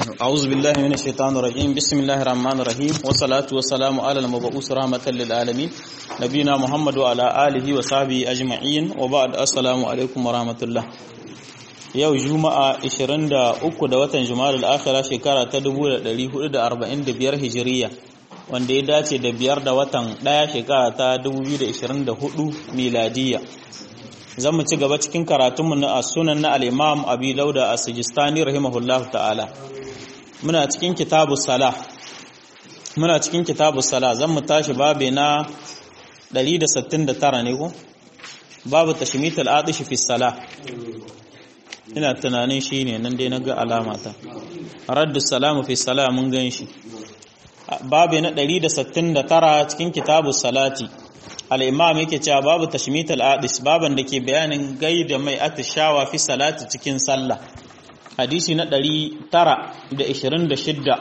أعوذ بالله من الشيطان الرجيم بسم الله الرحمن الرحيم والصلاة والسلام على المبعوث رحمة للعالمين نبينا محمد وعلى آله وصحبه أجمعين وبعد السلام عليكم ورحمة الله yau juma'a 23 da watan jumadal akhira shekara ta 1445 hijiriya wanda ya dace da 5 da watan 1 shekara ta 2024 miladiya zan mu ci gaba cikin karatunmu na as-sunan na al-imam abi dauda as-sijistani rahimahullahu ta'ala muna cikin kitabus salah zan mu tashi babe na 169 ne ko babu tashmitul atish fi salah ina tunanin shi ne nan dai na ga alamata raddu salamu fi salam mun gan shi babu na 169 cikin kitabus salati al-imam yake cewa babu tashmit al-adis baban da ke bayanin gaida mai atishawa fi salati cikin sallah hadisi na 926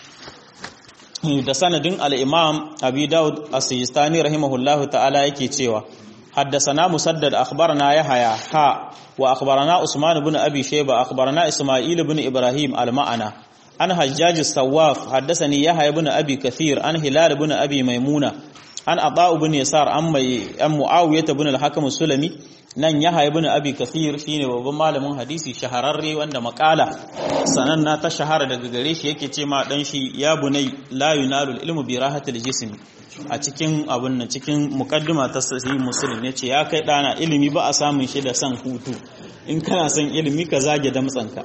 da sanadin al-imam abi daud as-sijistani rahimahullahu ta'ala yake cewa حدثنا مسدد أخبرنا يحيى وأخبرنا عثمان بن أبي شيبة أخبرنا إسماعيل بن إبراهيم المعنى عن حجاج السواف حدثني يحيى بن أبي كثير عن هلال بن أبي ميمونة عن عطاء بن يسار عن معاوية بن الحكم السلمي nan Yahya ibn Abi Kathir shine babban malamin hadisi shahararre wanda makala sananna ta shahara daga gare shi yake ce ma dan shi ya bunai la yunalul ilmu bi rahatil jism a cikin abun nan cikin muqaddima ta sahih muslim yace ya kai dana ilimi ba a samun shi da san hutu in kana son ilimi ka zage damtsanka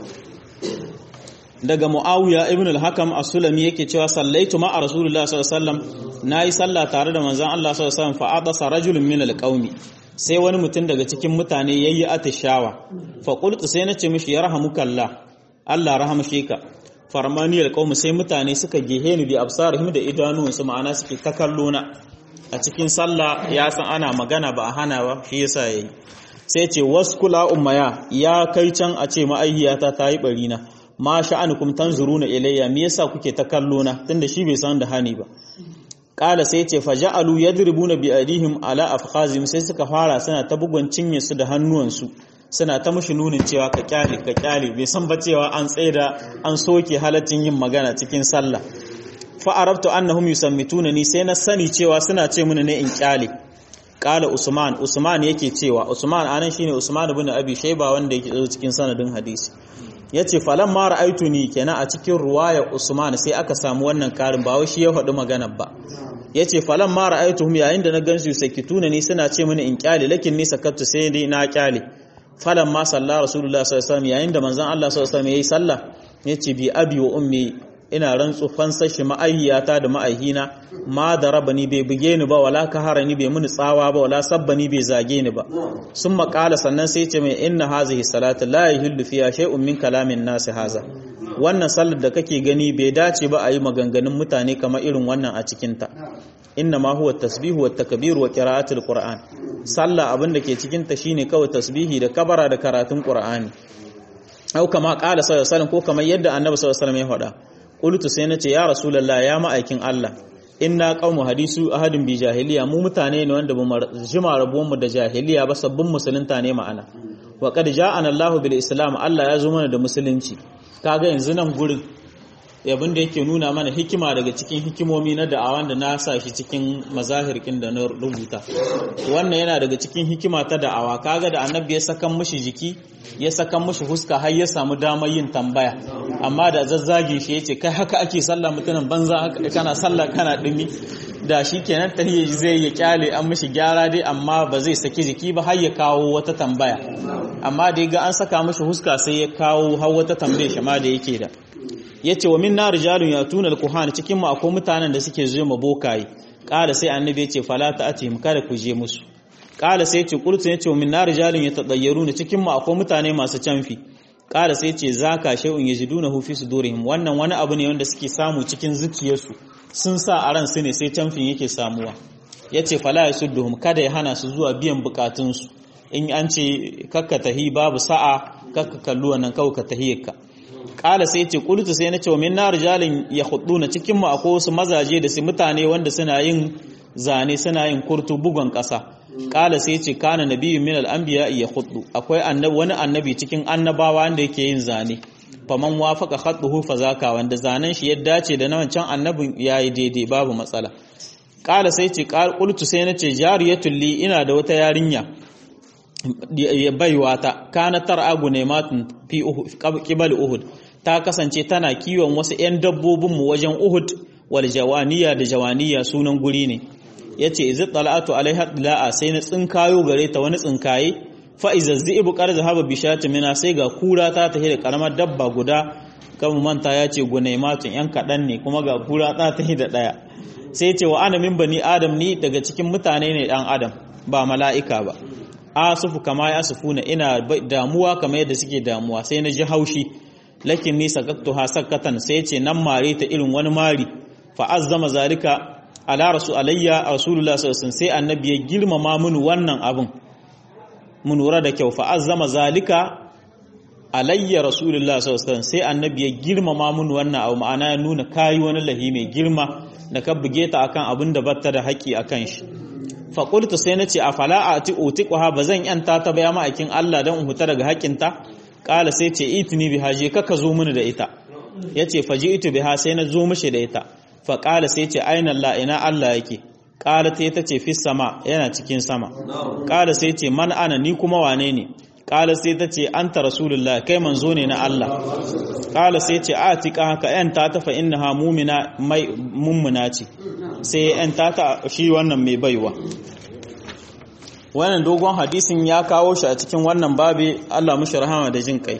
daga Muawiya ibn al-Hakam as-Sulami yake cewa sallaitu ma Rasulullah sallallahu alaihi wasallam nayi sallah tare da manzon Allah sallallahu alaihi wasallam fa adasa rajulun min al-qaumi sai wani mutum daga cikin mutane yayi atishawa fa qultu sai nace mishi yarhamukallah Allah rahamshe ka farmaniyar qaumi sai mutane suka gehe ni bi absarihim da idanuwansu ma'ana suke ta kallo na a cikin sallah ya san ana magana ba a hana ba shi yasa yayi sai ce waskula ummaya ya kai can a ce ma'aihiyata ta yi bari na ma sha'anukum tanzuruna ilayya me yasa kuke ta kallo na tunda shi bai san da hani ba kala sai ce faja'alu yadribuna bi aidihim ala afkhazihim sai suka fara suna ta bugun cinye su da hannuwansu suna ta mushi nunin cewa ka kyale bai san ba cewa an tsaida an soke halaccin yin magana cikin sallah fa arabtu annahum yusammituna ni sai na sani cewa suna ce mini ne in kyale kala usman yake cewa usman anan shine usman ibn abi shayba wanda yake cikin sanadin hadisi yace falan ma ra'aituni kenan a cikin ruwaya usman sai aka samu wannan karin ba wai shi ya faɗi magana ba yace falan ma ra'aituhum yayin da na gansu sakituna ni suna ce mini in kyale lakin ni sakattu sai dai na kyale falan ma salla rasulullah sallallahu alaihi wasallam yayin da manzon Allah sallallahu alaihi wasallam yayi sallah yace bi abi wa ummi ina rantsu fansar shi ma'ayyata da ma'aihina ma da rabani bai buge ni ba wala kaharani bai muni tsawa ba wala sabbani bai zage ni ba sun makala sannan sai ce mai inna hazihi salatu la yahillu fiha shay'un min kalamin nas haza wannan sallar da kake gani bai dace ba a yi maganganun mutane kamar irin wannan a cikin ta inna ma huwa tasbihu wat takbir wa qira'atul qur'an sallah abin da ke cikin ta shine kawai tasbihi da kabara da karatun qur'ani au kama qala sallallahu alaihi wasallam ko kamar yadda annabi sallallahu alaihi wasallam ya faɗa qultu sai nace ya rasulullah ya ma'aikin Allah inna qaumu hadisu ahadin bi jahiliya mu mutane ne wanda bamu jima rabuwan mu da jahiliya ba sabbin musulunta ne ma'ana wa qad ja'ana Allahu bil islam Allah ya zo mana da musulunci kaga yanzu nan gurin abin da yake nuna mana hikima daga cikin hikimomi na da'awan da na sa shi cikin mazahirkin da na rubuta wannan yana daga cikin hikima ta da'awa kaga da annabi ya sakan mishi jiki ya sakan mishi huska har ya samu damar yin tambaya amma da zazzage shi yace kai haka ake sallah mutunan banza haka kana sallah kana dumi da shi kenan tahiyya zai ya kyale an mishi gyara dai amma ba zai saki jiki ba har ya kawo wata tambaya amma da ga an saka mishi huska sai ya kawo har wata tambaya shi ma da yake da yace wa minna rijalun yatuna alquhan cikin mu akwai mutanen da suke zuwa mabokayi kala sai annabi yace fala ta'atihim kada ku je musu kala sai yace qultu yace wa minna rijalun yatadayyaruna cikin mu akwai mutane masu canfi kala sai yace zaka shay'un yajidunahu fi sudurihim wannan wani abu ne wanda suke samu cikin zuciyarsu sun sa a ran su ne sai canfin yake samuwa yace fala yasudduhum kada ya hana su zuwa biyan bukatunsu in an ce kakka tahi babu sa'a kakka kallu wannan kauka tahiyarka kala sai ce qultu sai nace min nar rijalin yakhudduna cikin mu akwai wasu mazaje da su mutane wanda suna yin zane suna yin kurtu bugun kasa kala sai ce kana nabiyyun min al-anbiya yakhuddu akwai annabi wani annabi cikin annabawa wanda yake yin zane faman wafaqa khatuhu fa zaka wanda zanen shi ya dace da na wancan annabin yayi daidai babu matsala. Kala sai ce qultu sai nace jariyatul li ina da wata yarinya baiwa ta kana tar'agu ne matun fi qibal uhud ta kasance tana kiwon wasu 'yan dabbobin mu wajen uhud wal jawaniya da jawaniya sunan guri ne yace iz tala'atu alaiha la'a sai na tsinkayo gare ta wani tsinkaye fa iza zi'bu qad zahaba bi shatin mina sai ga kura ta tahi da karamar dabba guda kan manta yace gunaimatun 'yan kadan ne kuma ga kura ta tahi da daya sai ce wa ana min bani adam ni daga cikin mutane ne dan adam ba mala'ika ba asufu kama ya asufuna ina damuwa kamar yadda suke damuwa sai na ji haushi lakin ni sakattuha sakatan sai ce nan mare ta irin wani mari fa azzama zalika ala alayya rasulullah sallallahu alaihi wasallam sai annabi ya girmama mun wannan abun mun lura da kyau fa azzama zalika alayya rasulullah sallallahu alaihi wasallam sai annabi ya girmama mun wannan abu ma'ana ya nuna kai wani lahi mai girma da ka buge ta akan abin da batta da haƙi akan shi fa qultu sai nace afala ati utiqha bazan yanta ta ba ya ma'aikin Allah dan in huta daga haƙinta kala sai ce itini biha je kaka zo mini da ita yace faji'tu biha sai na zo mishi da ita fa kala sai ce aina Allah ina Allah yake kala ta ce fis sama yana cikin sama kala sai ce man ana ni kuma wane ne kala sai ta ce anta rasulullah kai manzo ne na Allah kala sai ce atika haka yanta ta fa innaha mu'mina mai mummuna ce sai yanta ta shi wannan mai baiwa. Wannan dogon hadisin ya kawo shi a cikin wannan babi Allah mushi rahama da jin kai.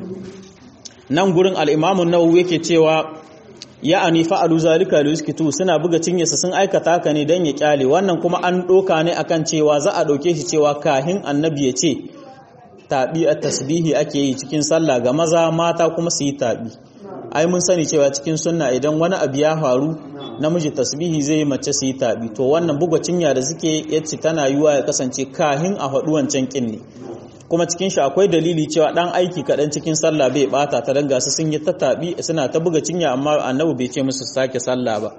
Nan gurin al-Imam an-Nawawi yake cewa ya'ani fa'alu zalika liskitu suna buga cinyarsa sun aikata haka ne dan ya kyale wannan kuma an doka ne akan cewa za a dauke shi cewa kahin annabi ya ce tabi at-tasbihi ake yi cikin sallah ga maza mata kuma su yi tabi. Ai mun sani cewa cikin sunna idan wani abu ya faru namiji tasbihi zai yi mace su yi tabi to wannan buga cinya da suke yace tana yiwa ya kasance kahin a haɗu wancan kin ne kuma cikin shi akwai dalili cewa dan aiki kaɗan cikin sallah bai bata ta danga su sun yi ta tabi suna ta buga cinya amma annabi bai ce musu sake sallah ba.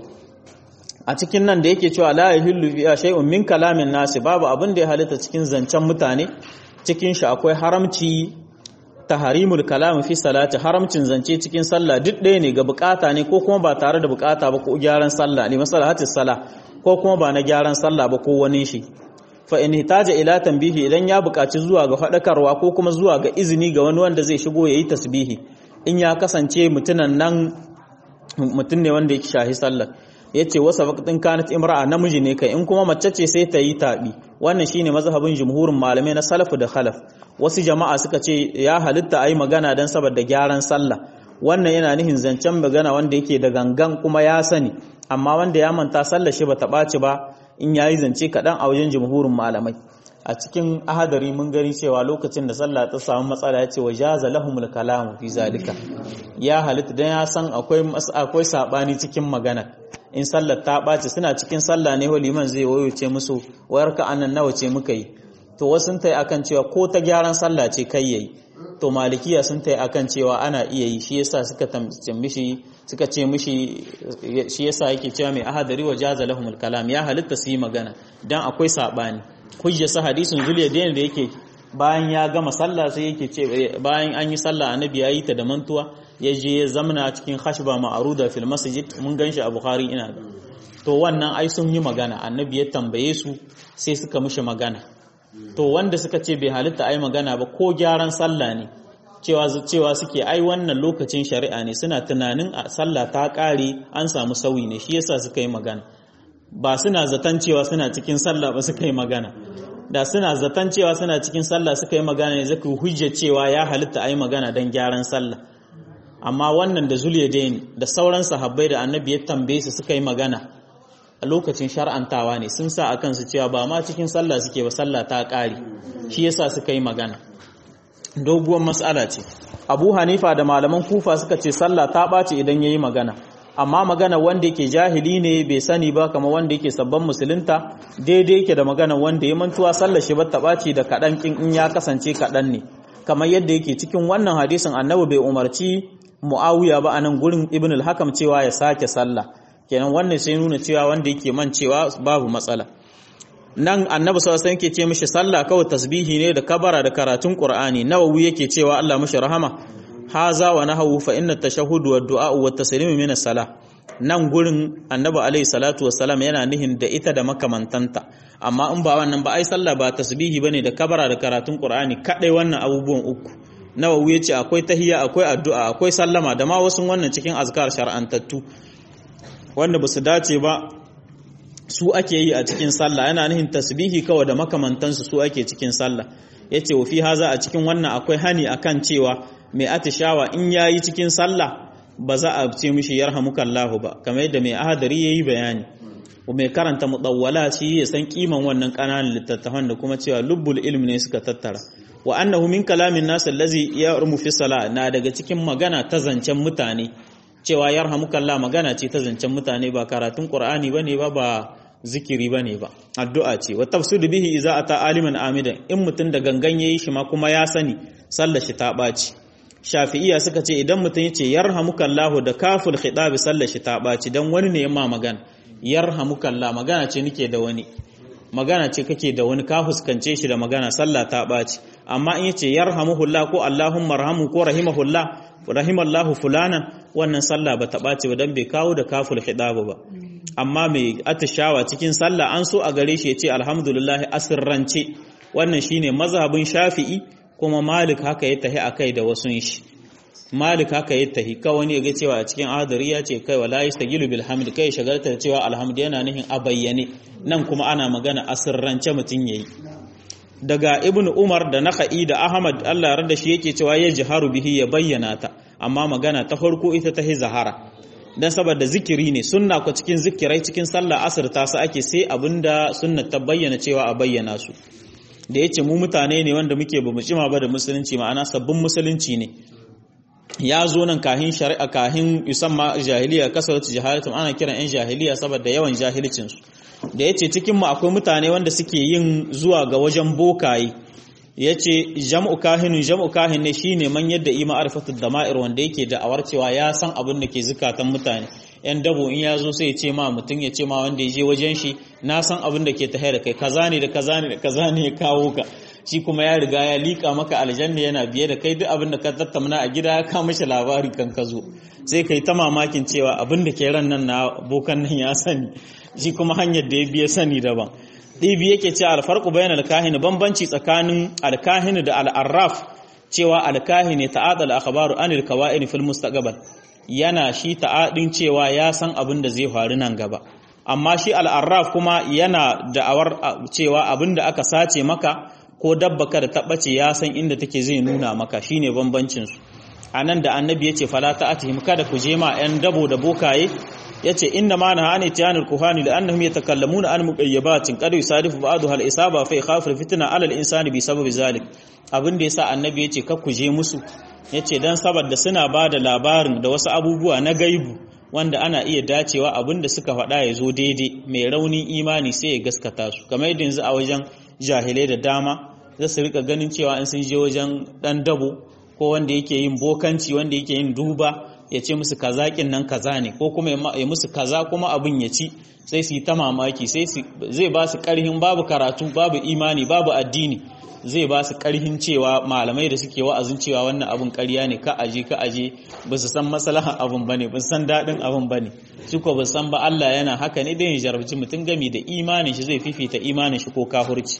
A cikin nan da yake cewa la yahillu fi shay'un min kalamin nasi babu abin da ya halitta cikin zancen mutane cikin shi akwai haramci taharimul kalam fi salati haramcin zance cikin sallah duk ɗaya ne ga bukata ne ko kuma ba tare da bukata ba ko gyaran sallah ne masalahatis sala ko kuma ba na gyaran sallah ba ko wani shi fa in hitaja ila tanbihi idan ya bukaci zuwa ga fadakarwa ko kuma zuwa ga izini ga wani wanda zai shigo yayi tasbihi in ya kasance mutunan nan mutun ne wanda yake shahi sallah yace wasa waqtin kanat imra'a namiji ne kai in kuma mace ce sai ta yi tabi wannan shine mazhabin jumhurin malamai na salafu da khalaf wasu jama'a suka ce ya halitta ayi magana dan saboda gyaran sallah wannan yana nihin zancen magana wanda yake da gangan kuma ya sani amma wanda ya manta sallar shi bata ɓaci ba in yayi zance kaɗan a wajen jumhurin malamai. A cikin ahadari mun gani cewa lokacin da sallah ta samu matsala ya ce wa jaza lahumul kalamu fi zalika ya halitta dan ya san akwai sabani cikin magana in sallar ta ɓaci suna cikin sallah ne liman zai wayoce musu wayar ka annan nawa ce muka yi to wasu sun tai akan cewa ko ta gyaran sallah ce kai yayi to malikiya sun tai akan cewa ana iya yi shi yasa suka ce mishi shi yasa yake cewa mai ahadari wa jaza lahumul kalam ya halitta su yi magana dan akwai sabani hujjasa hadisin zuliyadain da yake bayan ya gama sallah sai yake ce bayan an yi sallah annabi yayi ta da mantuwa ya je ya zamana cikin khashba ma'ruda fil masjid mun ganshi a bukhari ina ga to wannan ai sun yi magana annabi ya tambaye su sai suka mishi magana to wanda suka ce bai halitta ai magana ba ko gyaran sallah ne cewa suke ai wannan lokacin shari'a ne suna tunanin a sallah ta kare an samu sauyi ne shi yasa suka yi magana ba suna zaton cewa suna cikin sallah ba suka yi magana da suna zaton cewa suna cikin sallah suka yi magana ne zaka hujja cewa ya halitta ai magana dan gyaran sallah amma wannan da zuliyadain da sauran sahabbai da annabi ya tambaye su suka yi magana a lokacin shar'antawa ne sun sa akan su cewa ba ma cikin sallah suke ba sallah ta kare shi yasa suka yi magana doguwar mas'ala ce. Abu Hanifa da malaman Kufa suka ce sallah ta ɓaci idan yayi magana amma magana wanda yake jahili ne bai sani ba kamar wanda yake sabban musulunta daidai yake da magana wanda ya mantuwa sallar shi ba ta ɓaci da kaɗan kin in ya kasance kaɗan ne kamar yadda yake cikin wannan hadisin annabi bai umarci Muawiya ba anan gurin Ibn al-Hakam cewa ya sake sallah kenan wannan sai nuna cewa wanda yake mancewa babu matsala. Nan annabi sallallahu alaihi wasallam yake ce mishi sallah kawai tasbihi ne da kabara da karatun Qur'ani Nawawi yake cewa Allah mishi rahama haza wa nahawu fa inna tashahhud wa du'a wa taslim min as-salah nan gurin annabi alaihi salatu wassalam yana nihin da ita da makamantanta amma in ba wannan ba ai sallah ba tasbihi bane da kabara da karatun qur'ani kadai wannan abubuwan uku Nawawi yace akwai tahiyya akwai addu'a akwai sallama da ma wasu wannan cikin azkar shar'antattu wanda basu dace ba su ake yi a cikin sallah yana nihin tasbihi kawai da makamantansu su ake cikin sallah yace wa fi haza a cikin wannan akwai hani akan cewa mai atishawa in yayi cikin sallah ba za a ce mishi yarhamukallahu ba kamar yadda mai ahadari yayi bayani mai karanta mudawwala shi ya san kiman wannan kananan littattafan da kuma cewa lubbul ilmi ne suka tattara wa annahu min kalamin nas allazi yarmu fi salat na daga cikin magana ta zancen mutane cewa yarhamukallah magana ce ta zancen mutane ba karatun qur'ani bane ba zikiri bane ba addu'a ce wa tafsidu bihi idza ata aliman amidan in mutun da gangan yayi shi ma kuma ya sani sallar shi ta baci shafi'iyya suka ce idan mutun yace yarhamukallahu da kaful khitab sallar shi ta baci dan wani ne yamma magana yarhamukallah magana ce nake da wani magana ce kake da wani ka fuskance shi da magana sallah ta baci amma in yace yarhamuhullah ko allahumma arhamu ko rahimahullah rahimallahu fulanan wannan sallah ba ta baci ba dan bai kawo da kaful khitab ba amma mai atishawa cikin sallah an so a gare shi yace alhamdulillah asirrance wannan shine mazhabin shafi'i kuma malik haka ya tahi akai da wasun shi malik haka ya tahi ka wani ga cewa a cikin adari ya ce kai wala yastagilu bil hamd kai shagalta cewa alhamd yana nihin a bayyane nan kuma ana magana asirrance mutun yayi daga ibnu umar da nakhai da ahmad Allah ya rada shi yake cewa ya jiharu bihi ya bayyana ta amma magana ta farko ita ta zahara dan saboda zikiri ne sunna ko cikin zikirai cikin sallah asr ta su ake sai abinda sunna ta bayyana cewa a bayyana su da yace mu mutane ne wanda muke bamu cima ba da musulunci ma'ana sabbin musulunci ne ya zo nan kahin shari'a kahin yusamma jahiliya kasarci jahalatu ana kiran yan jahiliya saboda yawan jahilcin su da yace cikin mu akwai mutane wanda suke yin zuwa ga wajen bokaye yace jam'u kahin ne shine man yadda ima arifatud dama'ir wanda yake da awarcewa ya san abin da ke zukatan mutane yan dabo in yazo sai ya ce ma mutun ya ce ma wanda ya je wajen shi na san abin da ke tahe da kai kaza ne da kaza ne da kaza ne ya kawo ka shi kuma ya riga ya liƙa maka aljanna yana biye da kai duk abin da ka tattauna a gida ya kawo mishi labari kan ka zo sai kai ta mamakin cewa abin da ke ran nan na bokan nan ya sani shi kuma hanyar da ya biya sani daban ɗibi yake ce alfarku bayan alkahini bambanci tsakanin alkahini da al'arraf cewa alkahini ta'adal akhbaru anil kawa'in fil mustaqbal yana shi ta'adin cewa ya san abin da zai faru nan gaba amma shi al'arraf kuma yana da'awar cewa abin da aka sace maka ko dabba ka da tabbace ya san inda take zai nuna maka shine bambancin su anan da annabi yace fala ta'atihim kada ku je ma yan dabo da bokaye yace inna ma nahani tiyanul kuhani da annahum yatakallamuna an muqayyabatin qad yusadifu ba'daha al-isaba fa yakhafu al-fitna 'ala al-insani bi sababi zalik abin da yasa annabi yace kar ku je musu yace dan saboda suna bada labarin da wasu abubuwa na gaibu wanda ana iya dacewa abin da suka faɗa ya zo daidai mai raunin imani sai ya gaskata su kamar yadda yanzu a wajen jahilai da dama za su rika ganin cewa in sun je wajen dan dabo ko wanda yake yin bokanci wanda yake yin duba ya ce musu kazakin nan kaza ne ko kuma ya musu kaza kuma abin ya ci sai su yi ta mamaki zai ba su karhin babu karatu babu imani babu addini zai ba su karhin cewa malamai da suke wa'azin cewa wannan abin ƙarya ne ka aje ba su san maslahan abin bane ba su san dadin abin bane su ko ba san ba Allah yana haka ne da ya jarabci mutum gami da imanin shi zai fifita imanin shi ko kafirci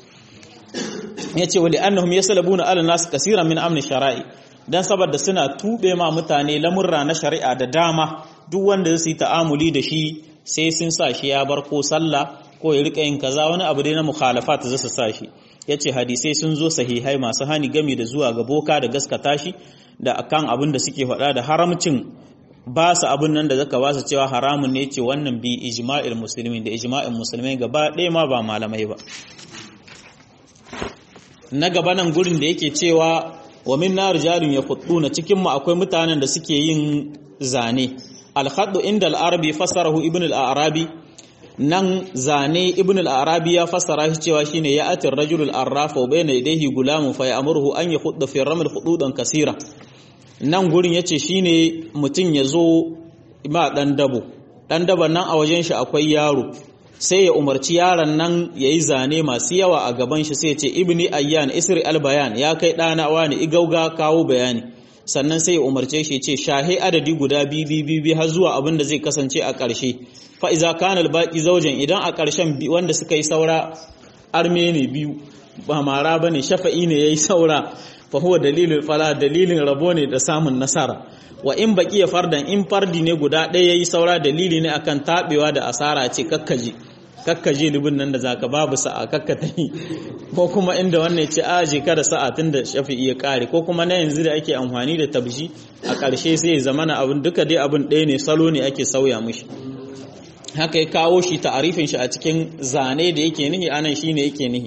yace wali annahum yaslabuna ala nas kaseeran min amni shara'i dan saboda suna tube ma mutane lamurra na shari'a da dama duk wanda zai yi ta'amuli da shi sai sun sa shi ya bar ko sallah ko ya rika yin kaza wani abu dai na mukhalafat zai sa shi yace hadisai sun zo sahihai masu hani game da zuwa ga boka da gaskata shi da akan abin da suke faɗa da haramcin ba su abin nan da zaka ba su cewa haramun ne yace wannan bi ijma'il muslimin da ijma'in musulmai gaba ɗaya ma ba malamai ba na gaba nan gurin da yake cewa wa min nar jarin yakhudduna cikin mu akwai mutanen da suke yin zane al-khaddu inda al-arabi fasarahu ibn al-arabi nan zane ibn al-arabi ya fassara shi cewa shine ya atir rajul al-arraf wa bayna yadayhi gulamun fa ya'muruhu an yakhudda fi raml khududan kaseera nan gurin yace shine mutun yazo ma dan daban nan a wajen shi akwai yaro sai ya umarci yaron nan yayi zane masu yawa a gaban shi sai ya ce ibni ayyan isri al-bayan ya kai dana wani igauga kawo bayani sannan sai ya umarce shi ce shahe adadi guda biyu har zuwa abin da zai kasance a ƙarshe fa iza kana albaqi zawjan idan a ƙarshen wanda suka yi saura arme ne biyu ba mara bane shafa'i ne yayi saura fa huwa dalilul fala dalilin rabo ne da samun nasara wa in baqiya fardan in fardi ne guda ɗaya yayi saura dalili ne akan tabewa da asara ce kakkaje libin nan da zaka babu sa'a kakkatahi ko kuma inda wannan ce aje kada sa'a tunda shafi'i ya kare ko kuma na yanzu da ake amfani da tabji a ƙarshe sai ya zamana abin duka dai abin ɗaya ne salo ne ake sauya mishi haka ya kawo shi ta'arifin shi a cikin zane da yake nihi anan shine yake nihi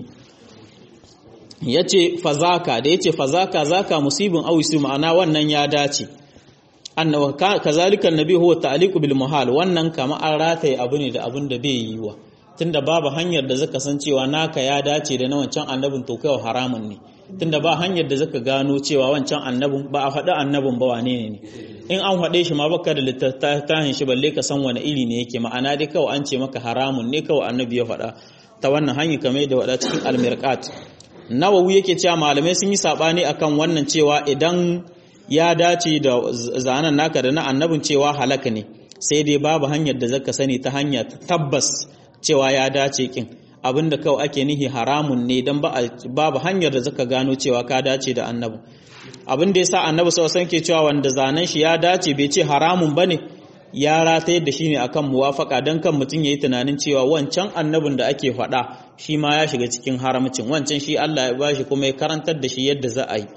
yace fazaka da yace fazaka zaka musibin aw isu ma'ana wannan ya dace annahu kazalika annabi huwa ta'liqu bil muhal wannan kama an rataye abu ne da abin da bai yiwa tunda babu hanyar da zaka san cewa naka ya dace da na wancan annabin to kai haramun ne tunda ba hanyar da zaka gano cewa wancan annabin ba a faɗi annabin ba wane ne in an faɗe shi ma baka da littattafin shi balle ka san wani iri ne yake ma'ana dai kawai an ce maka haramun ne kawai annabi ya faɗa ta wannan hanyar kamar da wada cikin al-mirqat Nawawi yake cewa malamai sun yi sabani akan wannan cewa idan ya dace da zanen naka da na annabin cewa halaka ne sai dai babu hanyar da zaka sani ta hanya tabbas cewa ya dace kin abinda kawai ake nihi haramun ne dan babu hanyar da zaka gano cewa ka dace da annabi abin da yasa annabi sallallahu alaihi wasallam ke cewa wanda zanen shi ya dace bai ce haramun bane ya rata da shi ne akan muwafaka dan kan mutun yayi tunanin cewa wancan annabin da ake faɗa shi ma ya shiga cikin haramcin wancan shi Allah ya bashi kuma ya karantar da shi yadda za a yi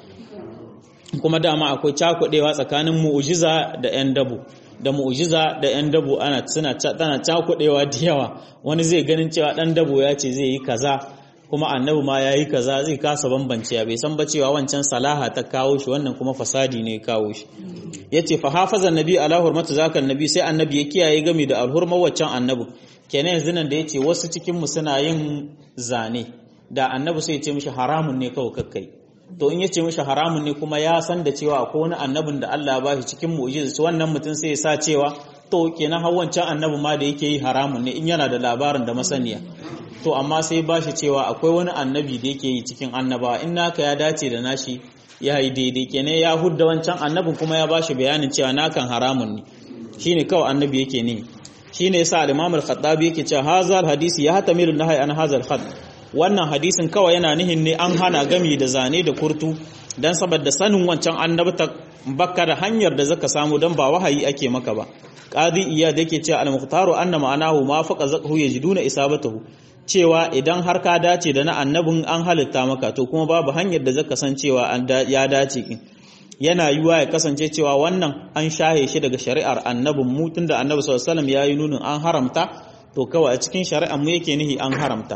kuma dama akwai cakudewa tsakanin mu'jiza da ƴan dabo da mu'jiza da ƴan dabo tana cakudewa da yawa wani zai ganin cewa dan dabo ya ce zai yi kaza kuma annabi ma yayi kaza zai kasa bambance bai san ba cewa wancan salaha ta kawo shi wannan kuma fasadi ne ya kawo shi yace fa hafaza nabi ala hurmatu zakan nabi sai annabi ya kiyaye game da alhurmar wancan annabi kenan yanzu nan da yace wasu cikin mu suna yin zane da annabi sai ya ce mishi haramun ne kawai kakkai to in yace mishi haramun ne kuma ya san da cewa akwai wani annabin da Allah ya bashi cikin mu'jiza wannan mutum sai ya sa cewa to kenan har wancan annabi ma da yake yi haramun ne in yana da labarin da masaniya to amma sai bashi cewa akwai wani annabi da yake yi cikin annabawa in naka ya dace da nashi ya yi daidai kenan ya hudda wancan annabin kuma ya bashi bayanin cewa nakan haramun ne shine kawai annabi yake ne shine yasa al-Imam al-Khattabi yake cewa hazal hadisi ya hatamilu nahy an hazal khat wannan hadisin kawai yana nihin ne an hana gami da zane da kurtu dan saboda sanin wancan annabta bakka da hanyar da zaka samu dan ba wahayi ake maka ba qadi iyad yake cewa al-mukhtaru anna ma'anahu ma faqa zakhu yajiduna isabatahu cewa idan har ka dace da na annabin an halitta maka to kuma babu hanyar da zaka san cewa ya dace kin yana yiwa ya kasance cewa wannan an shahe shi daga shari'ar annabin mu tunda annabi sallallahu alaihi wasallam yayi nunin an haramta to kawai a cikin shari'ar mu yake nihi an haramta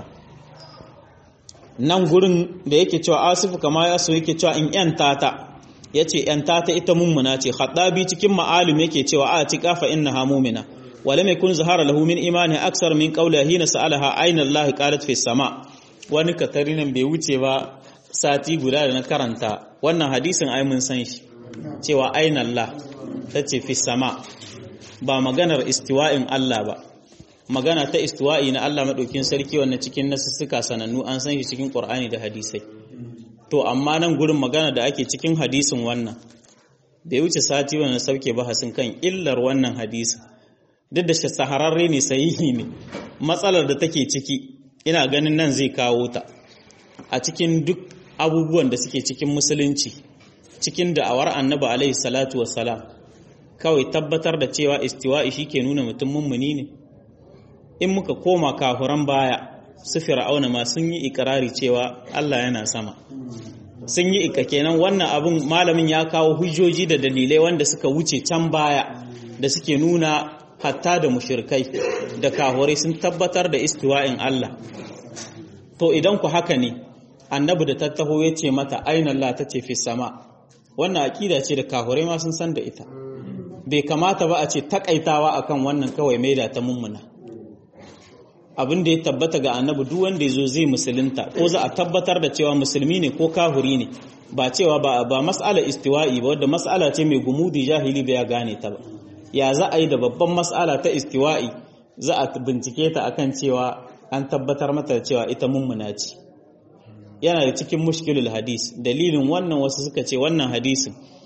nan gurin da yake cewa asifu kama ya so yake cewa in yanta ta yace yanta ta ita mummuna ce khadabi cikin ma'alim yake cewa a tika fa innaha mu'mina ولم يكن ظهر له من إيمانه أكثر من قوله حين سألها أين الله قالت في السماء wani katarinin bai wuce ba sati guda da na karanta wannan hadisin ai mun san shi cewa aina Allah tace fi sama ba maganar istiwa'in Allah ba magana ta istiwa'i na Allah madaukin sarki wannan cikin nasussuka sanannu an san shi cikin Qur'ani da hadisai to amma nan gurin magana da ake cikin hadisin wannan bai wuce sati wannan sauke bahasin kan illar wannan hadisin duk da shahararre ne sahihi ne matsalar da take ciki ina ganin nan zai kawo ta a cikin duk abubuwan da suke cikin musulunci cikin da'awar annabi alaihi salatu wassalam kawai tabbatar da cewa istiwa'i shike nuna mutum mummuni ne in muka koma kafuran baya su fir'auna ma sun yi ikrari cewa Allah yana sama sun yi kenan wannan abun malamin ya kawo hujjoji da dalilai wanda suka wuce can baya da suke nuna hatta da mushirkai da kahurai sun tabbatar da istiwa'in Allah to idan ku haka ne annabi da tattaho ya ce mata aina Allah ta ce fi sama wannan aqida ce da kahurai ma sun san da ita bai kamata ba a ce takaitawa akan wannan kawai maida ta mummuna abin da ya tabbata ga annabi duk wanda yazo zai musulunta ko za a tabbatar da cewa musulmi ne ko kahuri ne ba cewa ba mas'ala istiwa'i ba wanda mas'ala ce mai gumudi jahili bai ya gane ta ba ya za a yi da babban mas'ala ta istiwa'i za a bincike ta akan cewa an tabbatar mata cewa ita mummuna ce yana da cikin mushkilul hadis dalilin wannan wasu suka ce wannan hadisin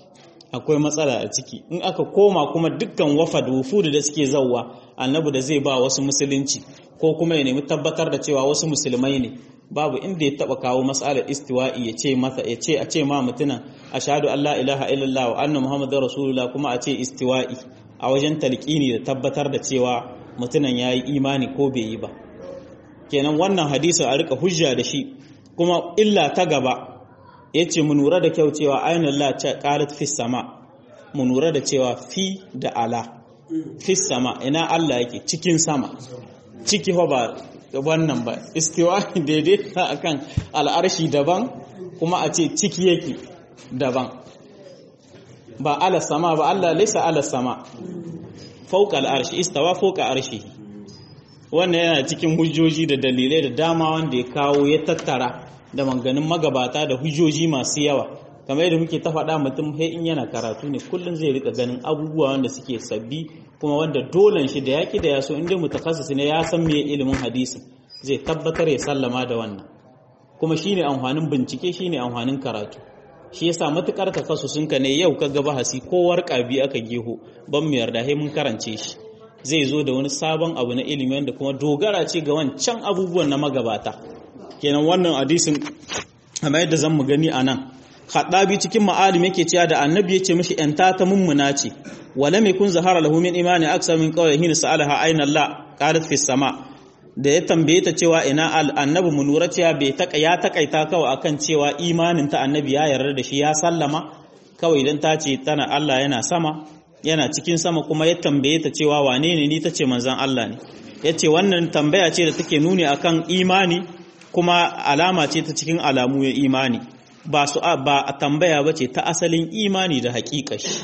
akwai matsala a ciki. In aka koma kuma dukkan wufudu da suke zauwa annabi da zai ba wasu musulunci ko kuma ya nemi tabbatar da cewa wasu musulmai ne, babu inda ya taba kawo mas'alar istiwa'i ya ce a ce ma mutunan ashhadu an la ilaha illallah wa anna muhammadar rasulullah kuma a ce istiwa'i a wajen talqini da tabbatar da cewa mutunan yayi imani ko bai yi ba. Kenan wannan hadisin a rika hujja da shi. Kuma illa ta gaba yace mu nura da kyau cewa ayyana Allah ta qalat fis sama, mu nura da cewa fi da ala fis sama, ina Allah yake cikin sama, ciki ba wannan ba, istiwa daidai akan al'arshi daban kuma a ce ciki yake daban, ba ala sama ba, Allah laisa ala sama fauka al'arshi, istawa fauka arshi. Wannan yana cikin hujjoji da dalilai da dama wanda ya kawo ya tattara da manganin magabata da hujjoji masu yawa. Kamar yadda muke ta faɗa, mutum he in yana karatu ne kullum zai rika ganin abubuwa wanda suke sabbi, kuma wanda dolan shi da yaki da yaso inda mutakassis ne ya san meye ilimin hadisi zai tabbatar ya sallama da wannan. Kuma shine amfanin bincike, shine amfanin karatu. Shi yasa matukar takassusin ka ne yau kaga bahasi ko warka bi aka geho ban mu yarda he mun karance shi, zai zo da wani sabon abu na ilimi wanda kuma dogara ce ga wancan abubuwan na magabata. Kenan wannan hadisin kamar yadda zan mu gani anan, Khaddabi cikin ma'alim yake cewa da annabi yace mishi yanta ta mummuna ce, wala mai kun zahara lahu min imani aksar min qawlihi sa'alaha ayna Allah qalat fi sama, da ya tambaye ta cewa ina annabi mu lura cewa ya takaita kawai akan cewa imanin ta annabi ya yarda da shi ya sallama kawai, idan ta ce tana Allah yana sama, yana cikin sama, kuma ya tambaye ta cewa wane ne ni, tace manzon Allah ne. Yace wannan tambaya ce da take nuni akan imani, kuma alama ce ta cikin alamu ya imani, ba a tambaya ba ce ta asalin imani da haƙiƙa shi.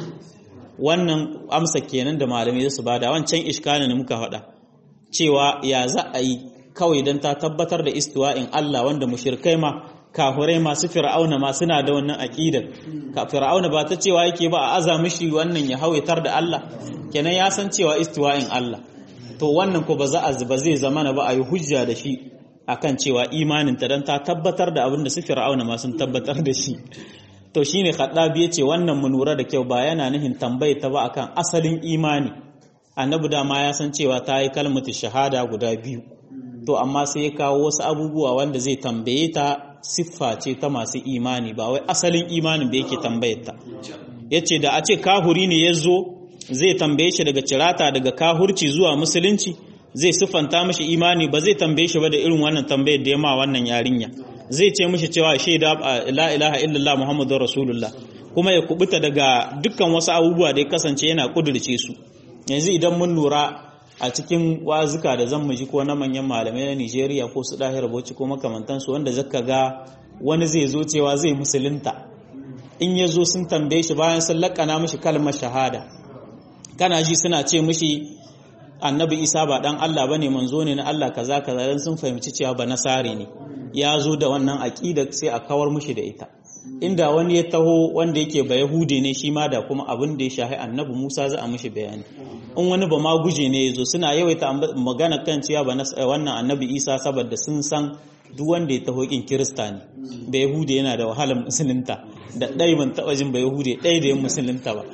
Wannan amsa kenan da malamai su bada wancan iskalin da muka faɗa cewa ya za a yi kawai don ta tabbatar da istiwa'in Allah, wanda mushrikai ma kafirai masu fir'auna ma suna da wannan aqidar. Ka fir'auna ba ta cewa yake ba a aza mishi wannan ya hawaitar da Allah, kenan ya san cewa istiwa'in Allah. To wannan ko ba zai zamana ba a yi hujja da shi akan cewa imanin ta dan ta tabbatar da abin da su fir'auna ma sun tabbatar da shi. To shine Khaddabi yace wannan mu lura da kyau, ba yana nihin tambaye ta ba akan asalin imani. Annabi da ma ya san cewa ta yi kalmatu shahada guda biyu, to amma sai ya kawo wasu abubuwa wanda zai tambaye ta siffa ce ta masu imani, ba wai asalin imanin da yake tambayar ta. Yace da a ce kahuri ne yazo zai tambaye shi daga cirata daga kahurci zuwa musulunci, zai siffanta mishi imani, ba zai tambaye shi ba da irin wannan tambayar da ya ma wannan yarinya. Zai ce mishi cewa shaida la ilaha illallah muhammadur rasulullah, kuma ya kubuta daga dukkan wasu abubuwa da ya kasance yana kudurce su. Yanzu idan mun lura a cikin wazuka da zan ji ko na manyan malamai na Nigeria ko su Dahir Bauchi ko makamantansu, wanda zaka ga wani zai zo cewa zai musulunta, in ya zo sun tambaye shi bayan sun lakana mishi kalmar shahada, kana ji suna ce mishi annabi Isa ba dan Allah bane, manzo ne na Allah kaza kaza, dan sun fahimci cewa ba nasari ne, ya zo da wannan aqida sai a kawar mishi da ita. Inda wani ya taho wanda yake ba Yahudi ne shi ma, da kuma abin da ya shahi annabi Musa za a mishi bayani. In wani ba ma guje ne yazo, suna yawaita magana kan cewa ba wannan annabi Isa saboda sun san duk wanda ya taho kin Kirista ne. Ba Yahudi yana da wahalar musulunta, da dai ban taba jin ba Yahudi dai da yin musulunta ba.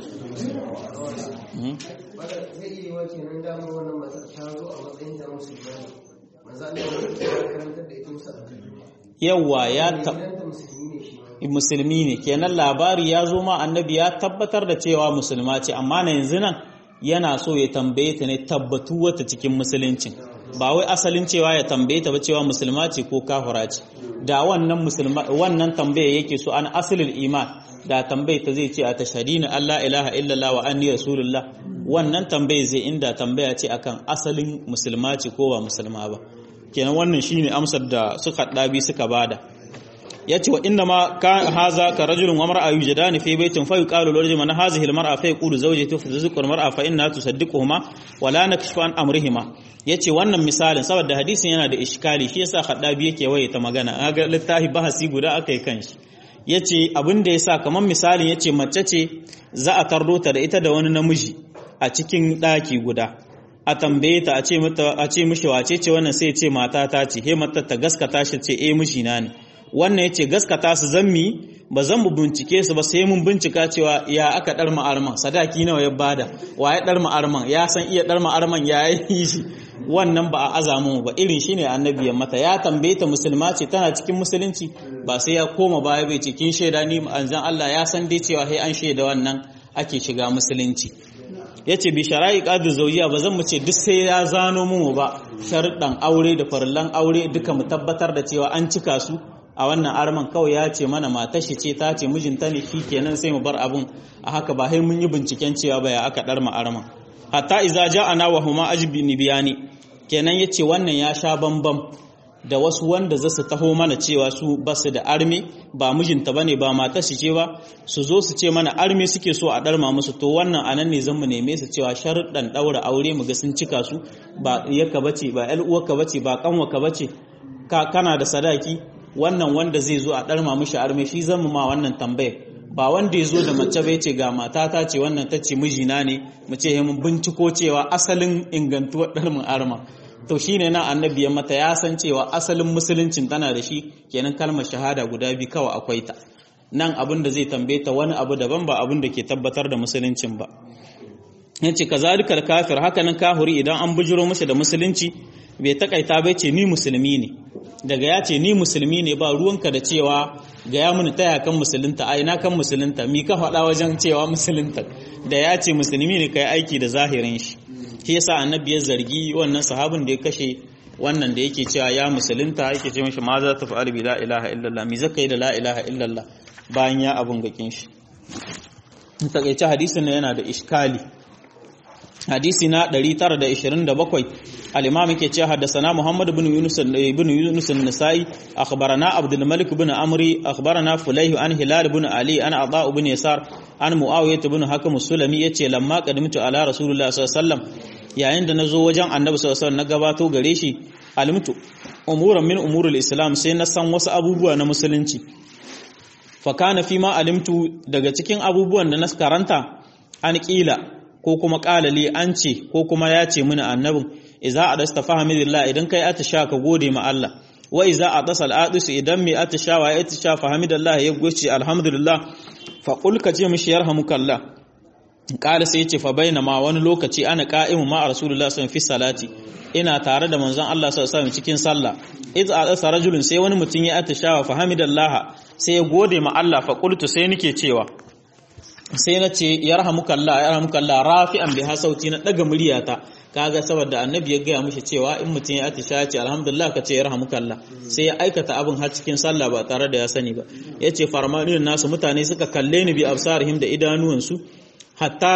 Yawwa ya musulmi ne, kenan labari ya zo ma annabi ya tabbatar da cewa musulma ce, amma na yanzu nan yana so ya tambaye ta ne tabbatu wata cikin musuluncin, ba wai asalin cewa ya tambaye ta ba cewa musulma ce ko kafira ce. Da wannan tambaye yake so an asalul iman, da tambaye ta zai ce a tashhadina Allah ilaha illallah wa anni rasulullah, wannan tambaye zai, inda tambaya ce akan asalin musulma ce ko ba musulma ba. Kenan wannan shine amsar da suka dabi suka bada. yace wa inna ma ka haza ka rajulun wa mar'a yujadani fi baitin fa yuqalu lirajul man hazihi al-mar'a fa yaqulu zawjatu fa tazqu al-mar'a fa inna tusaddiquhuma wa la nakshfu an amrihima. Yace wannan misalin saboda hadisin yana da iskali, shi yasa Khaddabi yake waye ta magana, ga littafi bahasi guda akai kanshi. Yace abin da yasa kaman misalin yace mace ce za a tardo ta da ita da wani namiji a cikin daki guda, a tambaye ta a ce mishi wace ce wannan, sai ce mata ta ce, he mata ta gaskata shi ce eh mijina ne. wannan yace gaskata su zammi ba zan mu bincike su ba sai mun bincika cewa ya aka dar ma'arman sadaki nawa ya bada waye dar ma'arman ya san iya dar ma'arman ya yi shi wannan ba a azamu ba irin shine annabi ya mata ya tambaye ta musulma ce tana cikin musulunci ba sai ya koma baya bai cikin shaida ni manzon Allah ya san dai cewa sai an shaida wannan ake shiga musulunci yace bi shara'i qadu zawjiya ba zan mu ce duk sai ya zano mu ba sharuɗan aure da farillan aure duka mu tabbatar da cewa an cika su a wannan arman kawai ya ce mana matar shi ce ta ce mijinta ne kenan sai mu bar abun a haka ba sai mun yi binciken cewa ba ya aka dar mu arman hatta iza ja'ana wa huma ajbini biyani kenan yace wannan ya sha bambam da wasu wanda za su taho mana cewa su basu da arme ba mijinta bane ba matar shi ce ba su zo su ce mana arme suke so a darma musu to wannan anan ne zan mu neme su cewa sharuɗan daura aure mu ga sun cika su ba iyaka bace ba ƴar uwarka bace ba kanwarka bace kana da sadaki wannan wanda zai zo a darma mishi arme shi zan mu ma wannan tambayar ba wanda ya zo da mace bai ce ga matata ce wannan ta ce mijina ne mu ce mun binciko cewa asalin ingantuwar darmin arma to shine na annabi ya mata ya san cewa asalin musuluncin tana da shi kenan kalmar shahada guda biyu kawai akwai ta nan abin da zai tambaye ta wani abu daban ba abin da ke tabbatar da musuluncin ba yace kazalikal kafir haka nan kahuri idan an bujiro mishi da musulunci bai takaita bai ce ni musulmi ne daga ya ce ni musulmi ne ba ruwanka da cewa ga ya muni taya kan musulunta a ina kan musulunta mi ka faɗa wajen cewa musulunta da ya ce musulmi ne kai aiki da zahirin shi shi yasa annabi ya zargi wannan sahabin da ya kashe wannan da yake cewa ya musulunta yake ce mishi ma za ta fa'al bi la ilaha illallah mi zaka yi da la ilaha illallah bayan ya abun gakin shi in takeice hadisin nan yana da iskali hadisi na 927 al-imam yake cewa haddathana Muhammad ibn Yunus an-Nasa'i akhbarana Abdul Malik ibn Amri akhbarana Fulayh an Hilal ibn Ali an Ata ibn Yasar an Muawiyah ibn Hakim as-Sulami yace lamma qadimtu ala Rasulullah sallallahu alaihi wasallam yayin da nazo wajen Annabi sallallahu alaihi wasallam na gabato gare shi alimtu umuran min umuril Islam sai na san wasu abubuwa na musulunci fa kana fi ma alimtu daga cikin abubuwan da na karanta an kila ko kuma qalali an ce ko kuma ya ce mini annabin idza adasta fahimillah idan kai atisha ka gode ma Allah wa idza adasa al-adis idan mai atisha wa atisha fahimidallah ya goce alhamdulillah fa qul ka ce mishi yarhamukallah qala sai yace fa bainama wani lokaci ana qa'imu ma rasulullah sallallahu alaihi salati ina tare da manzon Allah sallallahu alaihi cikin sallah idza adasa rajulun sai wani mutum ya atisha wa fahimidallah sai ya gode ma Allah fa qultu sai nake cewa sai na ce yarhamukallah rafi'an biha sauti na daga muryata kaga saboda annabi ya gaya mishi cewa in mutum ya atisha ya ce alhamdulillah ka ce yarhamukallah sai ya aikata abin har cikin sallah ba tare da ya sani ba yace farmanin nasu mutane suka kalle ni bi absarihim da idanuwansu hatta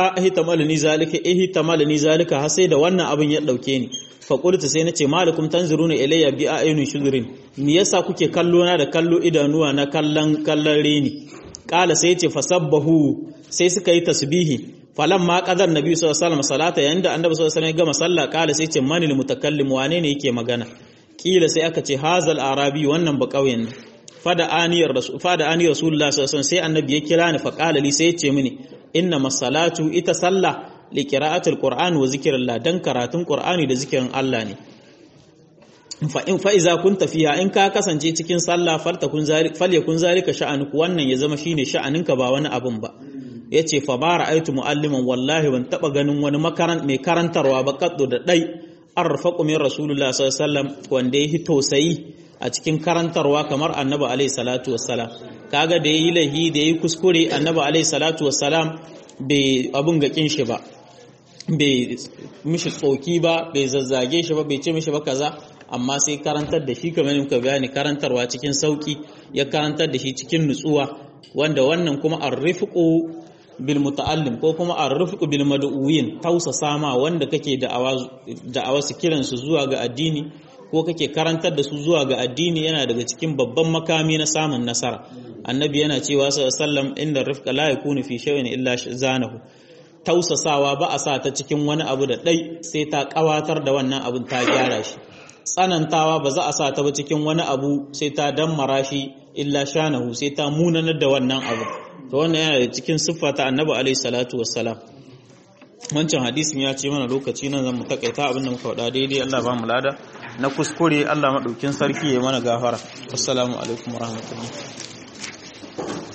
ihtamalni zalika har sai da wannan abin ya dauke ni fa qultu sai nace malikum tanzuruna ilayya bi ayunin shudurin me yasa kuke kallo na da kallo idanuwa na kallon reni kala sai yace fasabbahu sai suka yi tasbihi falamma qadar nabi sallallahu alaihi wasallam salata yanda annabi sallallahu alaihi wasallam ya gama sallah kala sai yace manil mutakallim wane ne yake magana kila sai aka ce hazal arabi wannan ba kauyen ne fada aniyar rasulullah sallallahu alaihi wasallam sai annabi ya kira ni fa kala li sai yace mini inna masalatu ita sallah li qira'atil qur'an wa zikrillah dan karatun qur'ani da zikirin Allah ne fa iza kunta fiha in ka kasance cikin sallah falyakun zalika sha'anuku wannan ya zama shine sha'aninka ba wani abun ba yace fa bara aitu mualliman wallahi ban taba ganin wani mai karantarwa ba kaddo da dai arfaqu min rasulullah sallallahu alaihi wasallam wanda yayi tausayi a cikin karantarwa kamar annabi alaihi salatu wassalam kaga da yayi lahi da yayi kuskure annabi alaihi salatu wassalam bai abun gakin shi ba bai mishi tsoki ba bai zazzage shi ba bai ce mishi ba kaza amma sai karantar da shi kamar muka bayani karantarwa cikin sauki ya karantar da shi cikin nutsuwa wanda wannan kuma arrifqu bil muta'allim ko kuma arrifqu bil mad'uwin tausasa ma wanda kake da'awa su kiran su zuwa ga addini ko kake karantar da su zuwa ga addini yana daga cikin babban makami na samun nasara annabi yana cewa sallallahu alaihi wasallam inda rifqa la yakunu fi shay'in illa zanahu tausasawa ba a sa ta cikin wani abu da dai sai ta kawatar da wannan abun ta gyara shi tsanantawa ba za a sa ta ba cikin wani abu sai ta dammara shi illa shanahu sai ta munanar da wannan abu to wannan yana da cikin siffa ta annabi alaihi salatu wassalam wancan hadisin ya ce mana lokaci nan zan mu takaita abinda muka faɗa daidai Allah ba mu lada na kuskure Allah madaukin sarki ya mana gafara assalamu alaikum warahmatullahi